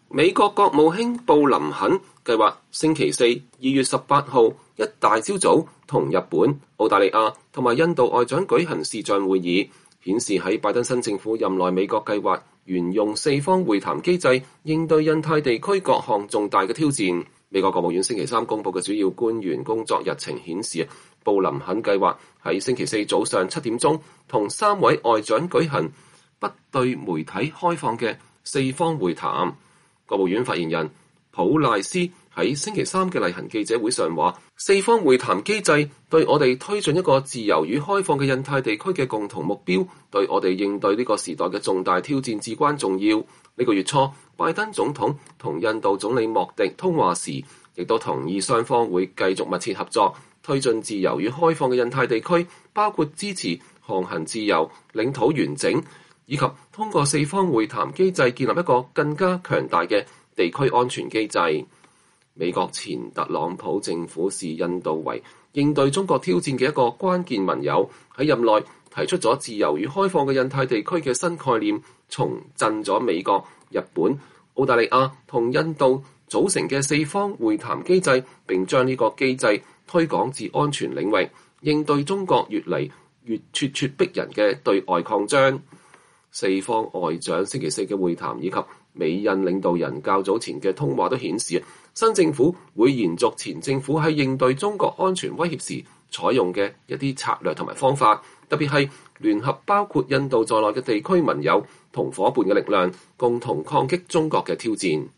美國國務卿布林肯計劃星期四2月18號一大朝早同日本、澳大利亞同埋印度外長舉行視像會議，顯示喺拜登新政府任內，美國計劃沿用四方會談機制應對印太地區各項重大嘅挑戰。美國國務院星期三公佈嘅主要官員工作日程顯示，布林肯計劃喺星期四早上7點鐘同3位外長舉行不對媒體開放嘅四方會談。國務院發言人普賴斯喺星期三嘅例行記者會上話，四方會談機制對我哋推進一個自由與開放嘅印太地區嘅共同目標，對我哋應對呢個時代嘅重大挑戰至關重要。呢個月初，拜登總統同印度總理莫迪通話時，亦都同意雙方會繼續密切合作，推進自由與開放嘅印太地區，包括支持航行自由、領土完整，以及通過四方會談機制建立一個更加強大嘅地區安全機制。美國前特朗普政府視印度為應對中國挑戰嘅一個關鍵盟友，喺任內提出咗自由與開放嘅印太地區嘅新概念，重振咗美國、日本、澳大利亞同印度組成嘅四方會談機制，並將呢個機制推廣至安全領域，應對中國越嚟越咄咄逼人嘅對外擴張。四方外長星期四嘅會談以及美印領導人較早前嘅通話都顯示，新政府會延續前政府喺應對中國安全威脅時採用嘅一啲策略同埋方法，特別係聯合包括印度在內嘅地區盟友同夥伴嘅力量，共同抗擊中國嘅挑戰。